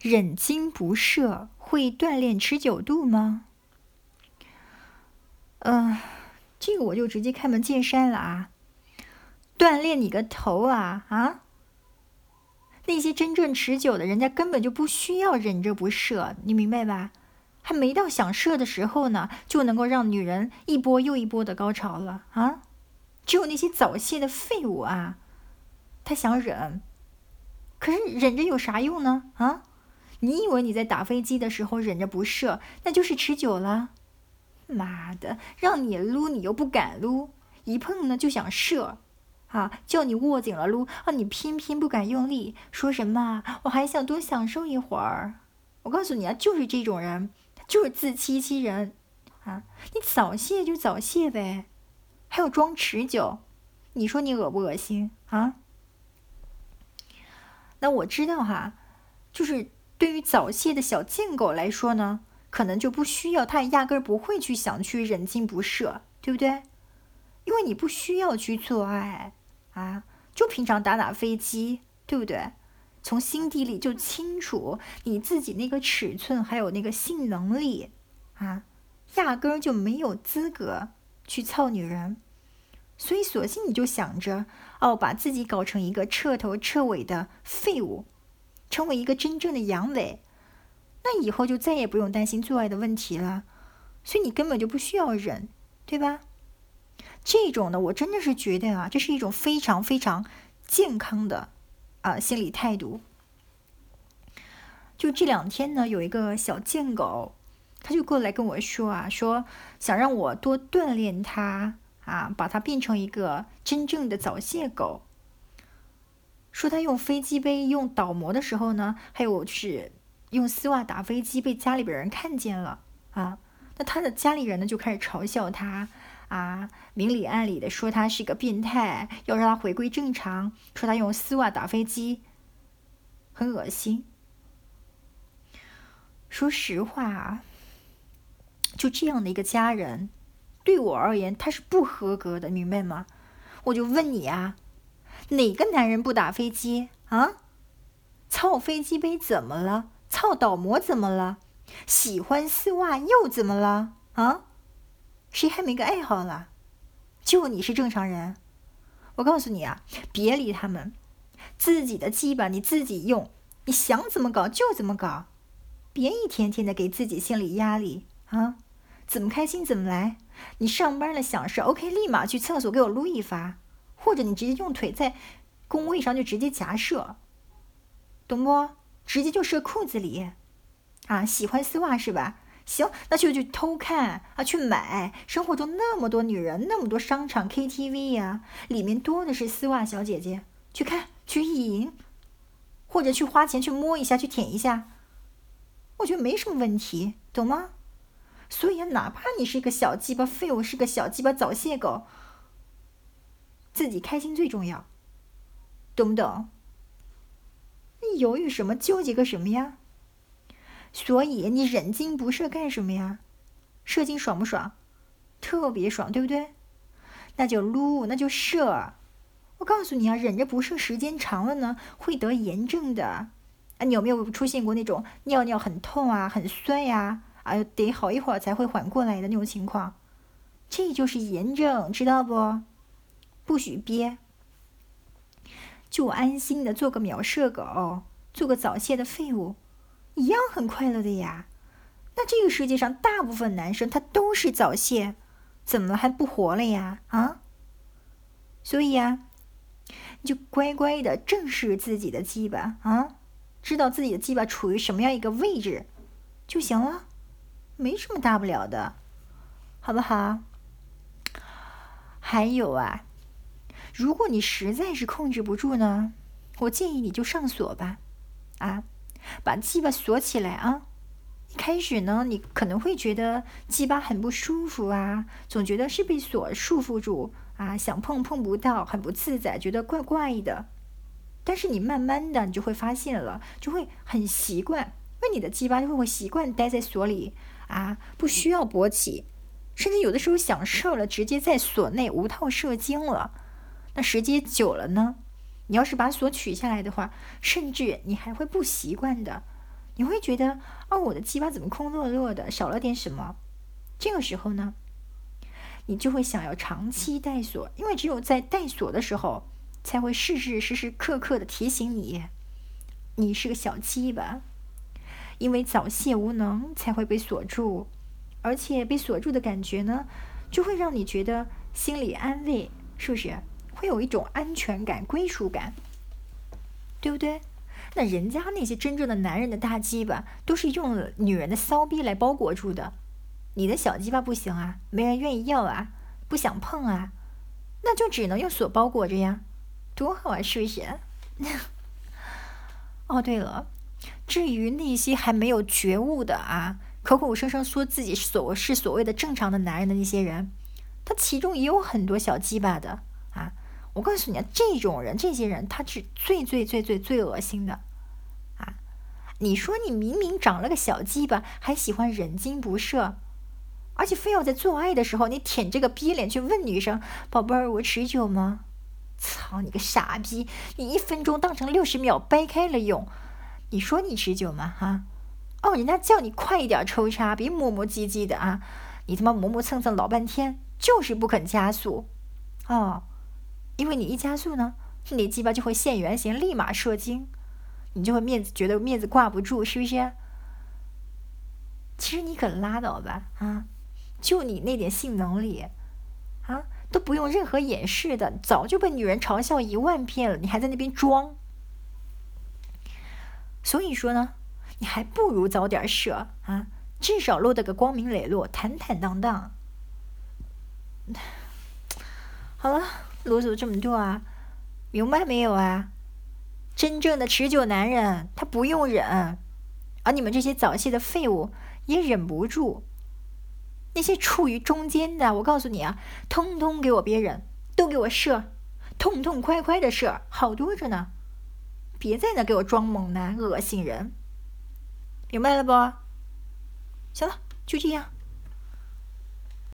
忍精不射会锻炼持久度吗？这个我就直接开门见山了啊！锻炼你个头啊！那些真正持久的，人家根本就不需要忍着不射，你明白吧？还没到想射的时候呢，就能够让女人一波又一波的高潮了啊！只有那些早泄的废物啊，他想忍，可是忍着有啥用呢？你以为你在打飞机的时候忍着不射，那就是持久了？妈的，让你撸你又不敢撸，一碰呢就想射。叫你握紧了撸你偏偏不敢用力，说什么我还想多享受一会儿。我告诉你啊，就是这种人，他就是自欺欺人你早泄就早泄呗，还有装持久，你说你恶不恶心啊？那我知道就是对于早泄的小贱狗来说呢，可能就不需要，他压根不会去想去忍精不射，对不对？因为你不需要去做爱就平常打打飞机，对不对？从心底里就清楚你自己那个尺寸还有那个性能力压根就没有资格去操女人，所以索性你就想着把自己搞成一个彻头彻尾的废物，成为一个真正的阳痿，那以后就再也不用担心做爱的问题了，所以你根本就不需要忍，对吧？这种呢，我真的是觉得这是一种非常非常健康的心理态度。就这2天呢，有一个小贱狗，他就过来跟我说说想让我多锻炼它把它变成一个真正的早泄狗。说他用飞机杯用倒模的时候呢，还有就是用丝袜打飞机被家里边人看见了那他的家里人呢就开始嘲笑他明里暗里的说他是个变态，要让他回归正常，说他用丝袜打飞机很恶心。说实话就这样的一个家人对我而言他是不合格的，明白吗？我就问你哪个男人不打飞机操飞机杯怎么了？操倒模怎么了？喜欢丝袜又怎么了谁还没个爱好了？就你是正常人。我告诉你别理他们，自己的鸡巴你自己用，你想怎么搞就怎么搞，别一天天的给自己心理压力怎么开心怎么来。你上班了想射 OK， 立马去厕所给我撸一发，或者你直接用腿在工位上就直接夹射，懂不？直接就射裤子里喜欢丝袜是吧？行，那就去偷看去买。生活中那么多女人，那么多商场 KTV 里面多的是丝袜小姐姐，去看去意淫，或者去花钱去摸一下去舔一下，我觉得没什么问题，懂吗？所以哪怕你是一个小鸡巴废物，是个小鸡巴早泄狗，自己开心最重要，懂不懂？你犹豫什么，纠结个什么呀？所以你忍精不射干什么呀？射精爽不爽？特别爽，对不对？那就撸，那就射。我告诉你忍着不射时间长了呢，会得炎症的。你有没有出现过那种尿尿很痛很酸得好一会儿才会缓过来的那种情况？这就是炎症，知道不？不许憋，就安心的做个秒射狗，做个早泄的废物，一样很快乐的呀。那这个世界上大部分男生他都是早泄，怎么了还不活了呀？所以你就乖乖的正视自己的鸡巴知道自己的鸡巴处于什么样一个位置就行了，没什么大不了的，好不好？还有如果你实在是控制不住呢，我建议你就上锁吧把鸡巴锁起来一开始呢，你可能会觉得鸡巴很不舒服总觉得是被锁束缚住想碰碰不到，很不自在，觉得怪怪的。但是你慢慢的，你就会发现了，就会很习惯，因为你的鸡巴就会习惯待在锁里不需要勃起，甚至有的时候想射了，直接在锁内无套射精了。那时间久了呢，你要是把锁取下来的话，甚至你还会不习惯的，你你会觉得我的鸡巴怎么空落落的，少了点什么？这个时候呢，你就会想要长期带锁，因为只有在带锁的时候，才会时时刻刻的提醒你，你是个小鸡巴。因为早泄无能才会被锁住，而且被锁住的感觉呢，就会让你觉得心里安慰，是不是？会有一种安全感、归属感，对不对？那人家那些真正的男人的大鸡巴，都是用了女人的骚逼来包裹住的。你的小鸡巴不行啊，没人愿意要啊，不想碰啊，那就只能用锁包裹着呀，多好啊，是不是？哦，对了，至于那些还没有觉悟的啊，口口声声说自己是所谓的正常的男人的那些人，他其中也有很多小鸡巴的啊。我告诉你啊，这些人，他是最恶心的啊！你说你明明长了个小鸡巴，还喜欢忍精不射，而且非要在做爱的时候，你舔这个逼脸去问女生：“宝贝儿，我持久吗？”操你个傻逼！你1分钟当成60秒掰开了用，你说你持久吗？哈？人家叫你快一点抽插，别磨磨唧唧的啊！你他妈磨磨蹭蹭老半天，就是不肯加速因为你一加速呢，你鸡巴就会现原形，立马射精，你就会觉得面子挂不住，是不是？其实你可拉倒吧啊！就你那点性能力啊，都不用任何掩饰的，早就被女人嘲笑10000遍了，你还在那边装。所以说呢，你还不如早点射啊，至少落得个光明磊落，坦坦荡荡。好了，啰嗦这么多啊，明白没有啊？真正的持久男人他不用忍，而你们这些早泄的废物也忍不住。那些处于中间的，我告诉你啊，通通给我别忍，都给我射，痛痛快快的射，好多着呢。别在那给我装猛男，恶心人，明白了不？行了，就这样。